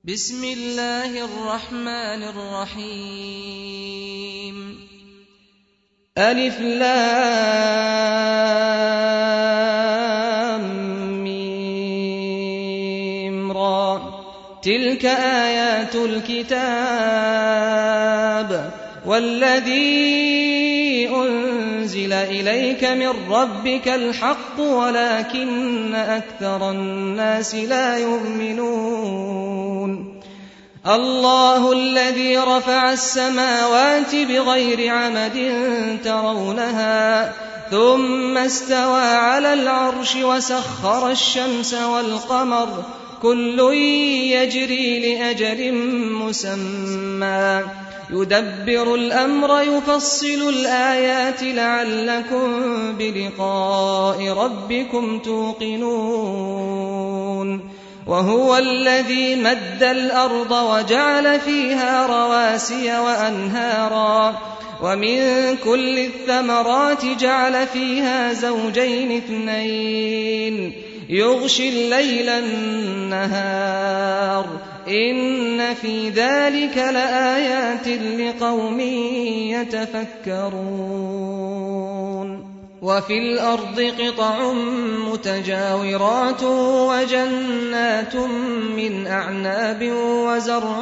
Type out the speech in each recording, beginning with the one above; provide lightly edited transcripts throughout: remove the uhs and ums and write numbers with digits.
بسم الله الرحمن الرحيم ألف لام ميم را تلك آيات الكتاب والذي أنزل إليك من ربك الحق ولكن أكثر الناس لا يؤمنون الله الذي رفع السماوات بغير عمد ترونها ثم استوى على العرش وسخر الشمس والقمر كل يجري لأجل مسمى يدبر الأمر يفصل الآيات لعلكم بلقاء ربكم توقنون وهو الذي مد الأرض وجعل فيها رواسي وأنهارا ومن كل الثمرات جعل فيها زوجين اثنين يغشي الليل النهار إن في ذلك لآيات لقوم يتفكرون وفي الأرض قطع متجاورات وجنات من أعناب وزرع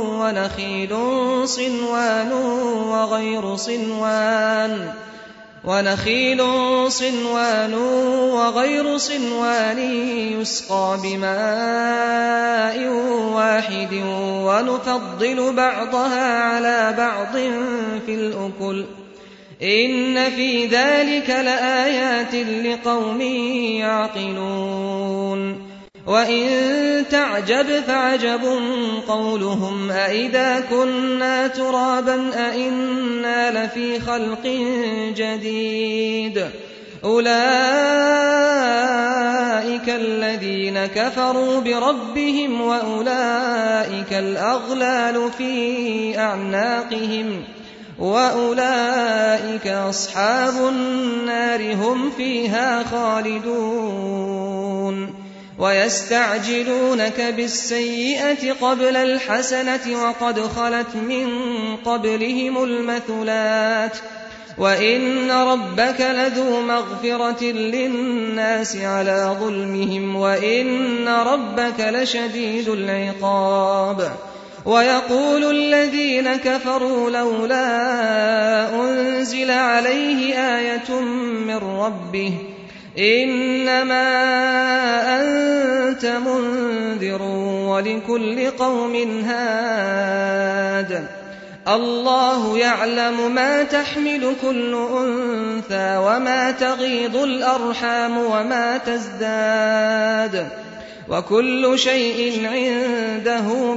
ونخيل صنوان وغير صنوان يسقى بماء واحد ونفضل بعضها على بعض في الأكل إن في ذلك لآيات لقوم يعقلون وإن تعجب فعجب قولهم أإذا كنا ترابا أإنا لفي خلق جديد أولئك الذين كفروا بربهم وأولئك الأغلال في أعناقهم وأولئك أصحاب النار هم فيها خالدون ويستعجلونك بالسيئة قبل الحسنة وقد خلت من قبلهم المثلات وإن ربك لذو مغفرة للناس على ظلمهم وإن ربك لشديد العقاب ويقول الذين كفروا لولا أنزل عليه آية من ربه إنما أنت منذر ولكل قوم هاد الله يعلم ما تحمل كل أنثى وما تغيض الأرحام وما تزداد وكل شيء عنده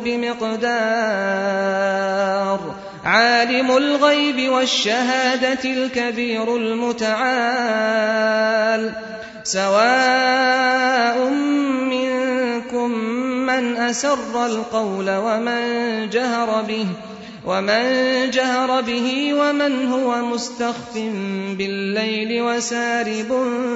بمقدار عالم الغيب والشهادة الكبير المتعال سواء منكم من أسر القول ومن جهر به ومن هو مستخف بالليل وسارب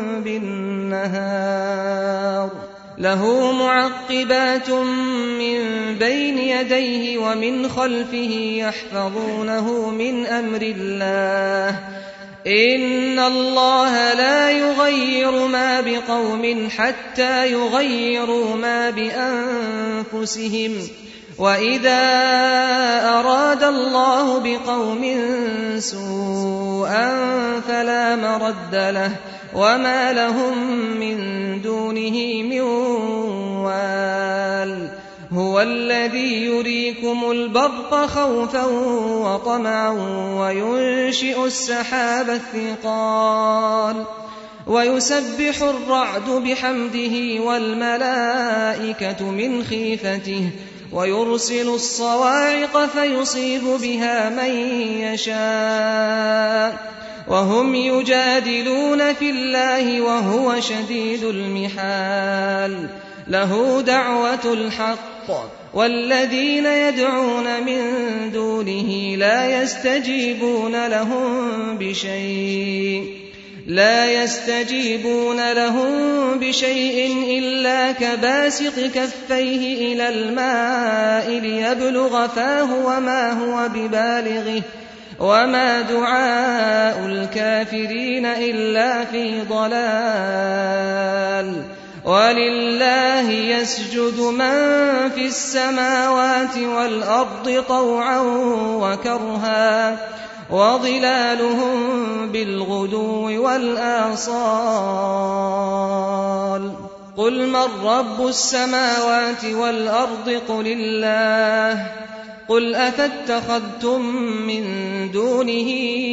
بالنهار له معقبات من بين يديه ومن خلفه يحفظونه من أمر الله إن الله لا يغير ما بقوم حتى يغيروا ما بأنفسهم وإذا أراد الله بقوم سوءا فلا مرد له وما لهم من دونه من وال هو الذي يريكم البرق خوفا وطمعا وينشئ السحاب الثقال ويسبح الرعد بحمده والملائكة من خيفته ويرسل الصواعق فيصيب بها من يشاء وهم يجادلون في الله وهو شديد المحال له دعوة الحق والذين يدعون من دونه لا يستجيبون لهم بشيء لا يستجيبون لهم بشيء إلا كباسط كفيه إلى الماء ليبلغ فاه وما هو ببالغه وما دعاء الكافرين إلا في ضلال ولله يسجد من في السماوات والأرض طوعا وكرها وظلالهم بالغدو والآصال قل من رب السماوات والأرض قل الله قل أفاتخذتم من دونه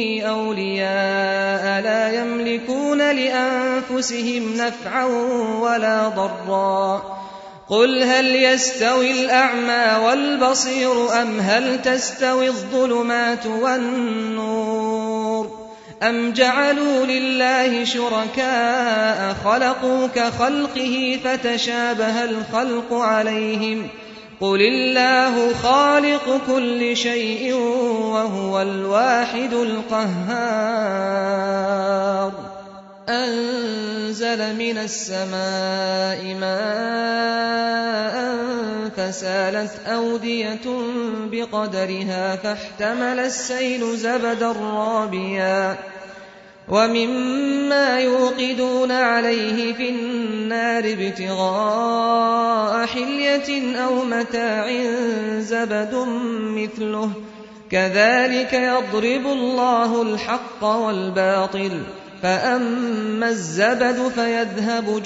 أولياء لا يملكون لأنفسهم نفعا ولا ضرا قل هل يستوي الأعمى والبصير أم هل تستوي الظلمات والنور أم جعلوا لله شركاء خلقوا كخلقه فتشابه الخلق عليهم قل الله خالق كل شيء وهو الواحد القهار أنزل من السماء ماء فسالت أودية بقدرها فاحتمل السيل زبدا رابيا ومما يوقدون عليه في النار ابتغاء حلية أو متاع زبد مثله كذلك يضرب الله الحق والباطل فأما الزبد فيذهب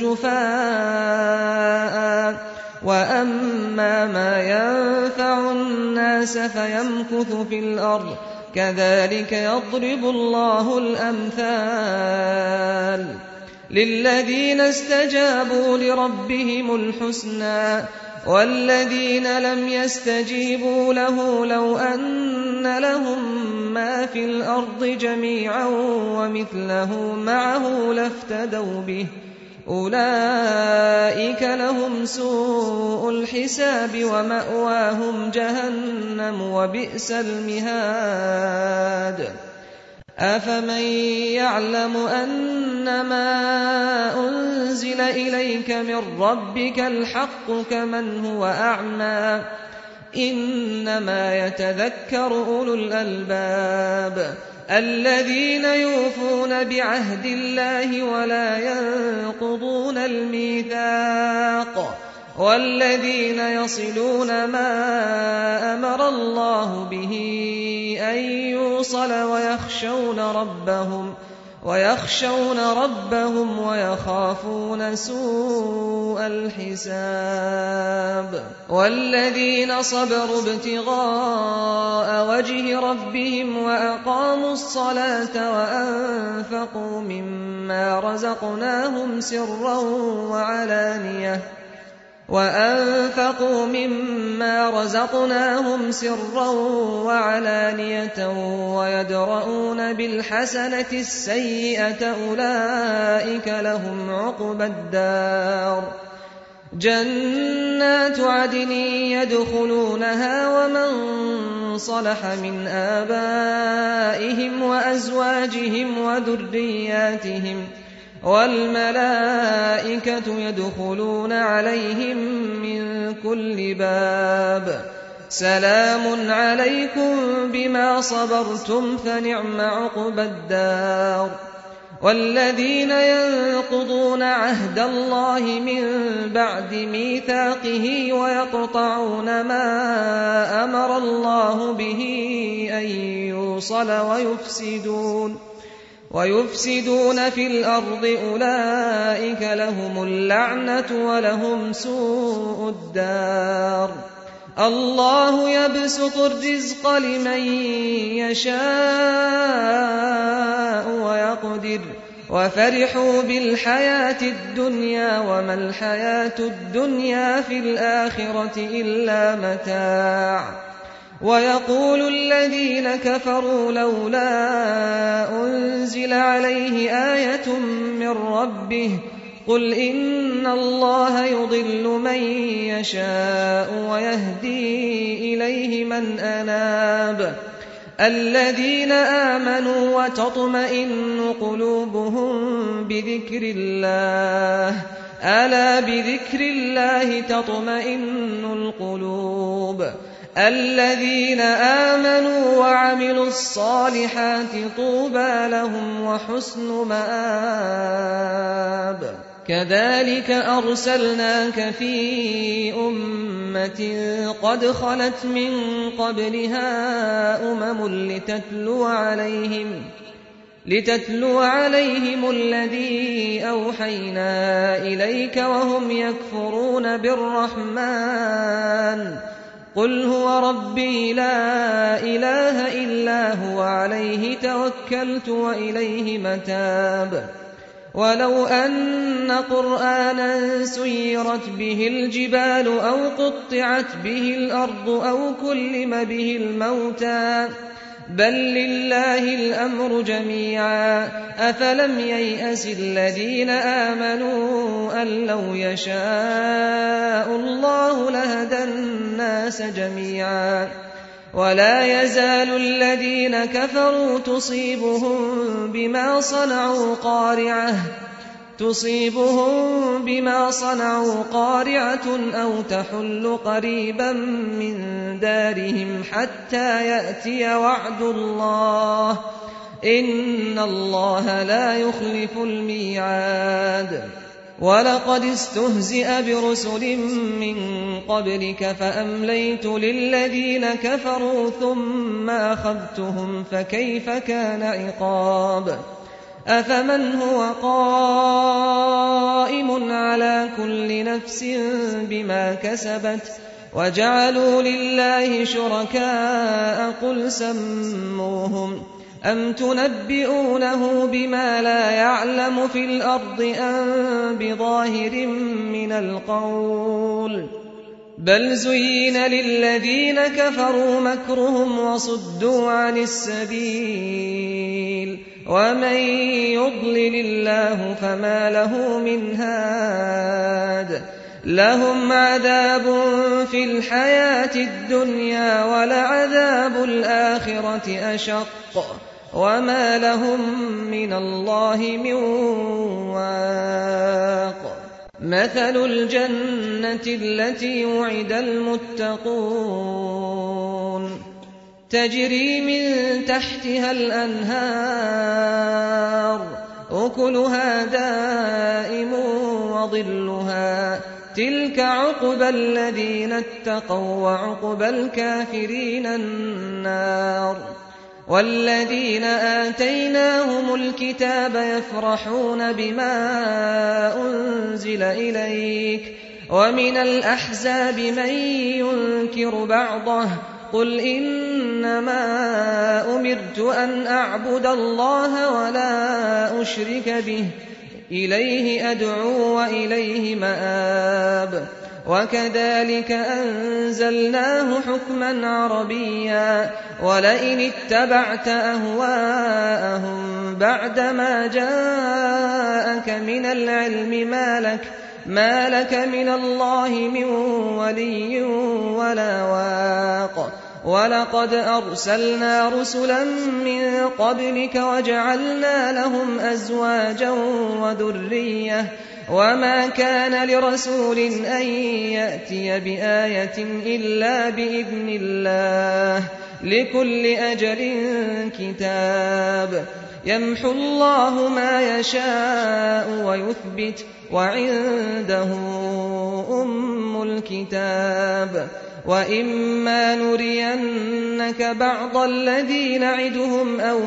جفاء وأما ما ينفع الناس فيمكث في الأرض كذلك يضرب الله الأمثال للذين استجابوا لربهم الحسنى والذين لم يستجيبوا له لو أن لهم ما في الأرض جميعا ومثله معه لافتدوا به أولئك لهم سوء الحساب ومأواهم جهنم وبئس المهاد أفمن يعلم أنما أنزل إليك من ربك الحق كمن هو أعمى إنما يتذكر أولو الألباب الذين يوفون بعهد الله ولا ينقضون الميثاق والذين يصلون ما أمر الله به أن يوصل ويخشون ربهم ويخافون سوء الحساب والذين صبروا ابتغاء وجه ربهم وأقاموا الصلاة وأنفقوا مما رزقناهم سرا وعلانية ويدرؤون بالحسنة السيئة أولئك لهم عقبى الدار جنات عدن يدخلونها ومن صلح من آبائهم وأزواجهم وذرياتهم والملائكة يدخلون عليهم من كل باب سلام عليكم بما صبرتم فنعم عقبى الدار والذين ينقضون عهد الله من بعد ميثاقه ويقطعون ما أمر الله به أن يوصل ويفسدون في الأرض أولئك لهم اللعنة ولهم سوء الدار الله يبسط الرزق لمن يشاء ويقدر وفرحوا بالحياة الدنيا وما الحياة الدنيا في الآخرة إلا متاع ويقول الذين كفروا لولا أنزل عليه آية من ربه قل إن الله يضل من يشاء ويهدي إليه من أناب الذين آمنوا وتطمئن قلوبهم بذكر الله ألا بذكر الله تطمئن القلوب الذين آمنوا وعملوا الصالحات طوبى لهم وحسن مآب كذلك أرسلناك في أمة قد خلت من قبلها لتتلو عليهم الذي أوحينا إليك وهم يكفرون بالرحمن قل هو ربي لا إله إلا هو عليه توكلت وإليه متاب ولو أن قرآنا سيرت به الجبال أو قطعت به الأرض أو كلم به الموتى بل لله الأمر جميعا أفلم ييأس الذين آمنوا أن لو يشاء الله لهدى الناس جميعا ولا يزال الذين كفروا تصيبهم بما صنعوا قارعة أو تحل قريبا من دارهم حتى يأتي وعد الله إن الله لا يخلف الميعاد ولقد استهزئ برسل من قبلك فأمليت للذين كفروا ثم أخذتهم فكيف كان عقاب أفمن هو قائم على كل نفس بما كسبت وجعلوا لله شركاء قل سموهم أم تنبئونه بما لا يعلم في الأرض أم بظاهر من القول بل زين للذين كفروا مكرهم وصدوا عن السبيل ومن يضلل الله فما له من هاد لهم عذاب في الحياة الدنيا ولعذاب الآخرة أشق وما لهم من الله من واق مثل الجنة التي وعد المتقون تجري من تحتها الأنهار أكلها دائم وظلها تلك عقبى الذين اتقوا وعقبى الكافرين النار والذين آتيناهم الكتاب يفرحون بما أنزل إليك ومن الأحزاب من ينكر بعضه قل إنما أمرت أن أعبد الله ولا أشرك به إليه أدعو وإليه مآب وكذلك أنزلناه حكما عربيا ولئن اتبعت أهواءهم بعدما جاءك من العلم ما لك من الله من ولي ولا واق ولقد أرسلنا رسلا من قبلك وجعلنا لهم أزواجا وذرية وما كان لرسول أن يأتي بآية إلا بإذن الله لكل أجل كتاب يمحو الله ما يشاء ويثبت وعنده أم الكتاب وإما نرينك بعض الذي نعدهم أو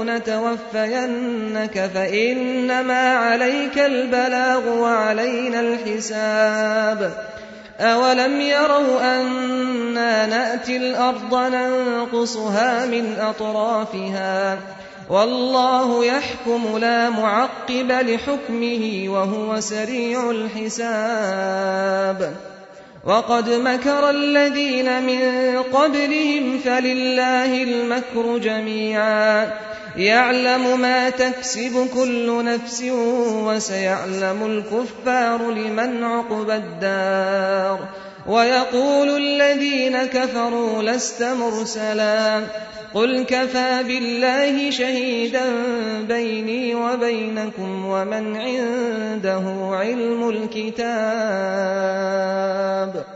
نتوفينك فإنما عليك البلاغ وعلينا الحساب أولم يروا أنا نأتي الأرض ننقصها من أطرافها والله يحكم لا معقب لحكمه وهو سريع الحساب وقد مكر الذين من قبلهم فلله المكر جميعا يعلم ما تكسب كل نفس وسيعلم الكفار لمن عقبى الدار ويقول الذين كفروا لست مرسلا قل كفى بالله شهيدا بيني وبينكم ومن عنده علم الكتاب